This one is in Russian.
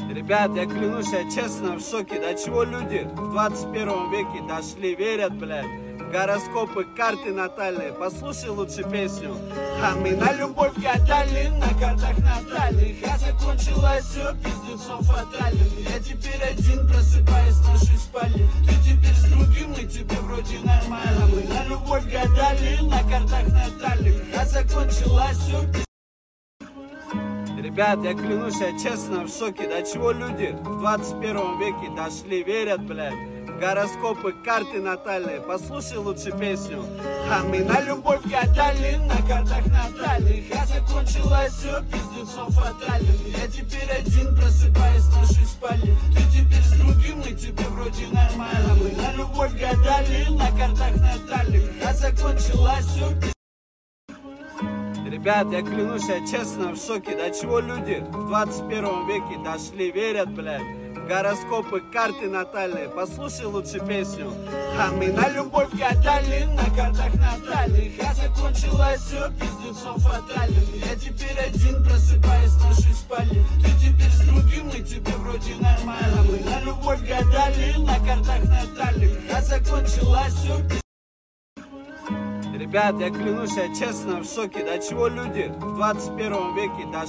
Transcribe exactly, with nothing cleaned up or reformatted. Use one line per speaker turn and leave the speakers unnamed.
Ребят, я клянусь, я честно в шоке. До чего люди в двадцать первом веке дошли, верят, блядь, в гороскопы, карты натальные. Послушай лучше песню. А мы на любовь гадали, на картах натальных. Я закончила все пиздецом фатальным. Я теперь один, просыпаясь в нашей спальне. Ты теперь с другим, и тебе вроде нормально. Мы на любовь гадали, на картах натальных. Я закончила все пиздецом. Ребят, я клянусь, я честно в шоке. До чего люди в двадцать первом веке дошли, верят, блядь, в гороскопы, карты натальные. Послушай лучше песню. А мы на любовь гадали, на картах натальных. Я закончила все пиздецом фатальным. Я теперь один, просыпаясь в нашей спальне. Ты теперь с другим, и тебе вроде нормально. Мы на любовь гадали, на картах натальных. Я закончила все пиздецом. Ребят, я клянусь, я честно в шоке. До чего люди в двадцать первом веке дошли, верят, блядь, в гороскопы, карты натальные. Послушай лучше песню. А мы на любовь гадали, на картах натальных. Я закончила все пиздецом фатальным. Я теперь один, просыпаясь в нашей спальне. Ты теперь с другим, и тебе вроде нормально. Мы на любовь гадали, на картах натальных. Я закончила все пиздецом. Ребят, я клянусь, я честно в шоке. До чего люди в двадцать первом веке дошли.